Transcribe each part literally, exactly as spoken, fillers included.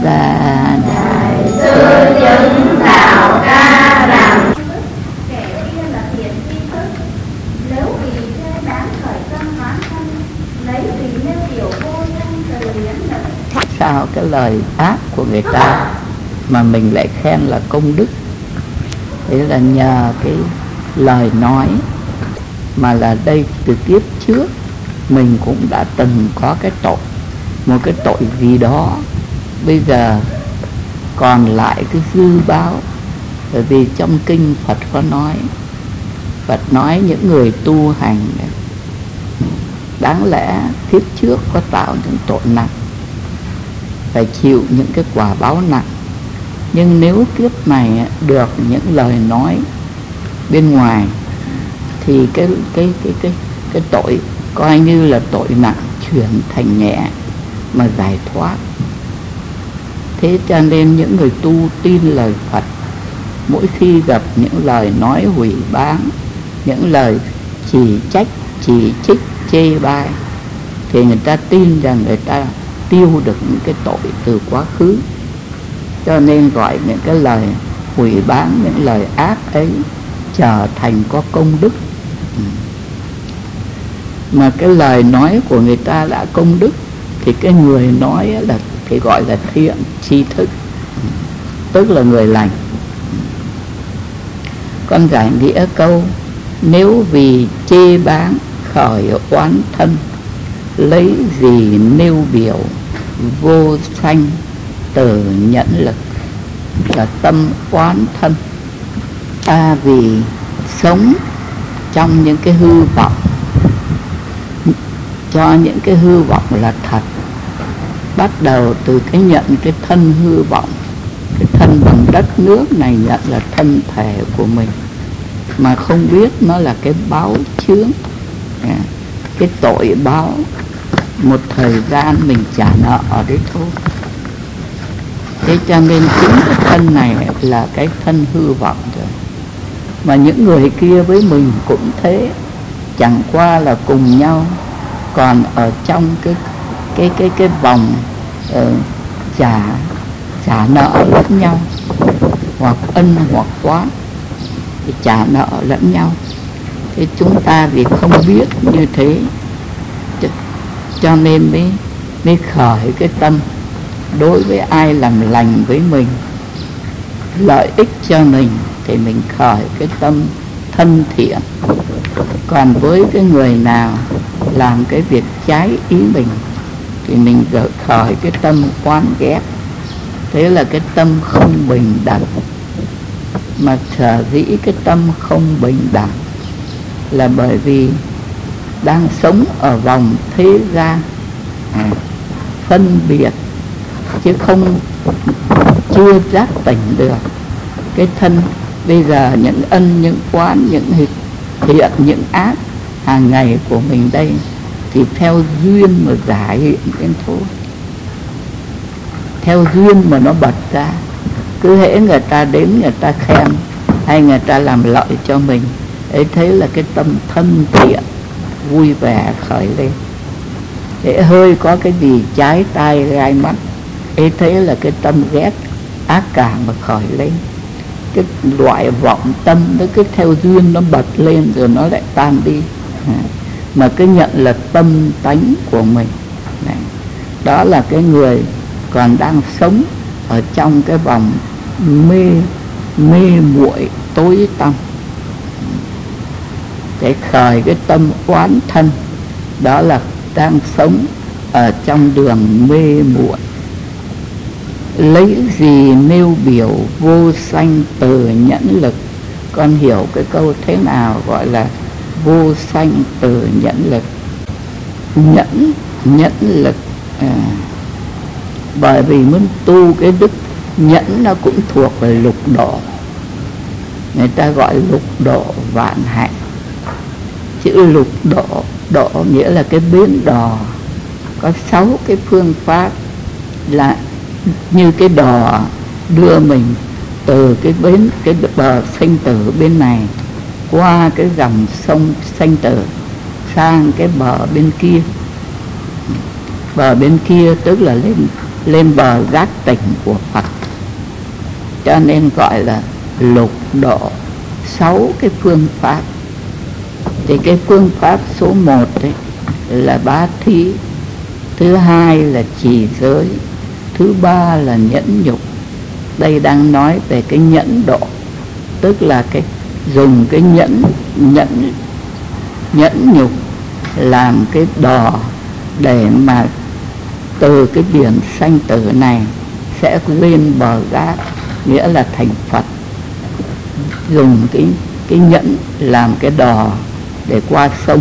Đà. Đại sư chứng đạo ca rằng kẻ kia là thiện tri thức, nếu vì chê bán khởi tâm oán thân, lấy vì nêu điều vô nhân từ liễn lực. Sao cái lời ác của người ta mà mình lại khen là công đức? Thế là nhờ cái lời nói mà là đây từ kiếp trước mình cũng đã từng có cái tội, một cái tội gì đó, bây giờ còn lại cái dư báo. Bởi vì trong kinh Phật có nói, Phật nói những người tu hành đáng lẽ kiếp trước có tạo những tội nặng, phải chịu những cái quả báo nặng. Nhưng nếu kiếp này được những lời nói bên ngoài thì cái cái cái cái cái tội coi như là tội nặng chuyển thành nhẹ mà giải thoát. Thế cho nên những người tu tin lời Phật, mỗi khi gặp những lời nói hủy báng, những lời chỉ trách, chỉ trích, chê bai, thì người ta tin rằng người ta tiêu được những cái tội từ quá khứ. Cho nên gọi những cái lời hủy báng, những lời ác ấy trở thành có công đức. Mà cái lời nói của người ta đã công đức thì cái người nói là thì gọi là thiện tri thức, tức là người lành. Con giải nghĩa câu: nếu vì chê báng khởi oán thân, lấy gì nêu biểu vô sanh từ nhẫn lực. Là tâm oán thân. Ta vì sống trong những cái hư vọng, cho những cái hư vọng là thật, bắt đầu từ cái nhận cái thân hư vọng, cái thân bằng đất nước này nhận là thân thể của mình, mà không biết nó là cái báo chướng, cái tội báo một thời gian mình trả nợ ở đấy thôi. Thế cho nên chính cái thân này là cái thân hư vọng rồi. Mà những người kia với mình cũng thế, chẳng qua là cùng nhau còn ở trong cái cái cái cái vòng uh, trả trả nợ lẫn nhau, hoặc ân hoặc oán thì trả nợ lẫn nhau. Thế chúng ta vì không biết như thế, cho nên mới mới khởi cái tâm đối với ai làm lành với mình, lợi ích cho mình thì mình khởi cái tâm thân thiện. Còn với cái người nào làm cái việc trái ý mình thì mình khởi cái tâm oán ghét. Thế là cái tâm không bình đẳng. Mà sở dĩ cái tâm không bình đẳng là bởi vì đang sống ở vòng thế gian, à, phân biệt chứ không chưa giác tỉnh được cái thân. Bây giờ những ân, những oán, những thiện, những ác hàng ngày của mình đây thì theo duyên mà giải hiện đến thôi, theo duyên mà nó bật ra. Cứ hễ người ta đến người ta khen hay người ta làm lợi cho mình ấy, thế là cái tâm thân thiện vui vẻ khởi lên. Hễ hơi có cái gì trái tai gai mắt ấy, thế là cái tâm ghét ác cảm mà khởi lên. Cái loại vọng tâm nó cứ theo duyên nó bật lên rồi nó lại tan đi, mà cứ nhận là tâm tánh của mình. Đó là cái người còn đang sống ở trong cái vòng mê mê muội tối tăm, để khởi cái tâm oán thân. Đó là đang sống ở trong đường mê muội. Lấy gì nêu biểu vô sanh từ nhẫn lực. Con hiểu cái câu thế nào gọi là vô sanh từ nhẫn lực? Nhẫn, nhẫn lực à, bởi vì muốn tu cái đức nhẫn nó cũng thuộc về lục độ. Người ta gọi lục độ vạn hạnh. Chữ lục độ, độ nghĩa là cái bến đò. Có sáu cái phương pháp là như cái đò đưa mình từ cái bến, cái bờ sanh tử bên này qua cái dòng sông sanh tử sang cái bờ bên kia. Bờ bên kia tức là lên lên bờ giác tỉnh của Phật. Cho nên gọi là lục độ sáu cái phương pháp. Thì cái phương pháp số một ấy là bá thí, thứ hai là trì giới, thứ ba là nhẫn nhục. Đây đang nói về cái nhẫn độ, tức là cái dùng cái nhẫn nhẫn nhẫn nhục làm cái đò để mà từ cái biển sanh tử này sẽ lên bờ giác, nghĩa là thành Phật. Dùng cái cái nhẫn làm cái đò để qua sông.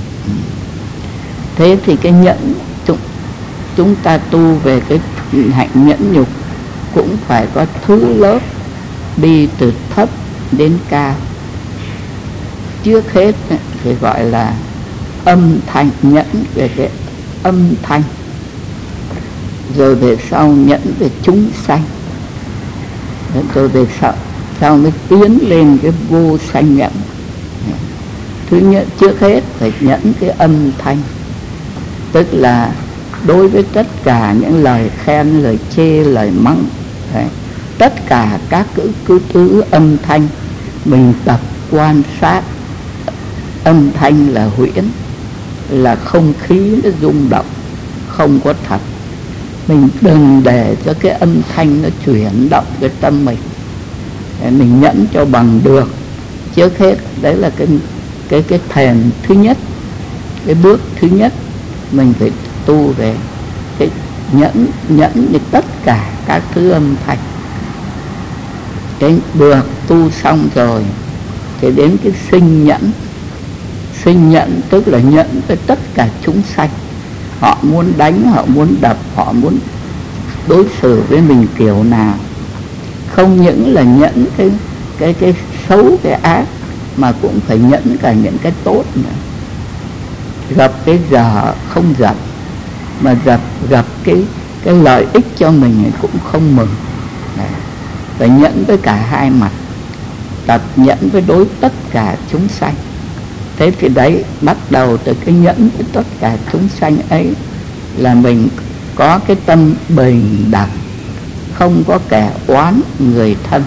Thế thì cái nhẫn chúng, chúng ta tu về cái hạnh nhẫn nhục cũng phải có thứ lớp đi từ thấp đến cao. Trước hết thì gọi là âm thanh, nhẫn về cái âm thanh, rồi về sau nhẫn về chúng sanh, rồi về sau sau mới tiến lên cái vô sanh nhẫn. Thứ nhất, trước hết phải nhẫn cái âm thanh, tức là đối với tất cả những lời khen, lời chê, lời mắng, đấy, tất cả các cử cứ tứ âm thanh mình tập quan sát. Âm thanh là huyễn, là không khí nó rung động, không có thật. Mình đừng để cho cái âm thanh nó chuyển động cái tâm mình, để mình nhẫn cho bằng được. Trước hết đấy là cái cái cái thèn thứ nhất, cái bước thứ nhất mình phải tu về cái nhẫn nhẫn thì tất cả các thứ âm thanh. Cái được tu xong rồi thì đến cái sinh nhẫn. Sinh nhẫn tức là nhẫn với tất cả chúng sanh. Họ muốn đánh, họ muốn đập, họ muốn đối xử với mình kiểu nào, không những là nhẫn cái cái cái xấu, cái ác, mà cũng phải nhẫn cả những cái tốt nữa. Gặp cái dở không giận, mà gặp gặp cái cái lợi ích cho mình cũng không mừng. Phải nhẫn với cả hai mặt, tập nhẫn với đối tất cả chúng sanh. Thế thì đấy, bắt đầu từ cái nhẫn với tất cả chúng sanh ấy là mình có cái tâm bình đẳng, không có kẻ oán người thân.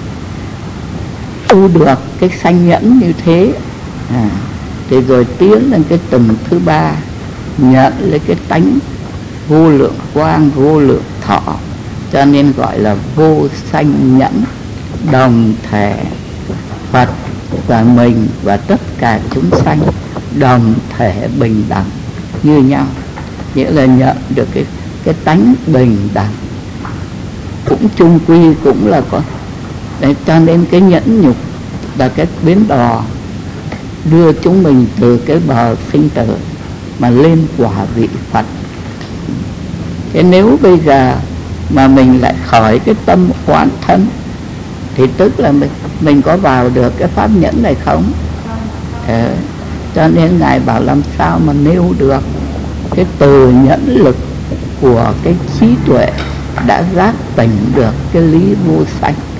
Tu được cái sanh nhẫn như thế à, thì rồi tiến lên cái tầng thứ ba, nhận lấy cái tánh vô lượng quang, vô lượng thọ. Cho nên gọi là vô sanh nhẫn, đồng thể Phật và mình và tất cả chúng sanh đồng thể bình đẳng như nhau, nghĩa là nhận được cái cái tánh bình đẳng. Cũng chung quy cũng là có đấy. Cho nên cái nhẫn nhục là cái bến đò đưa chúng mình từ cái bờ sinh tử mà lên quả vị Phật. Thế nếu bây giờ mà mình lại khởi cái tâm oán thân thì tức là mình mình có vào được cái pháp nhẫn này không? Ờ, cho nên Ngài bảo làm sao mà nêu được cái từ nhẫn lực của cái trí tuệ đã giác tỉnh được cái lý vô sanh.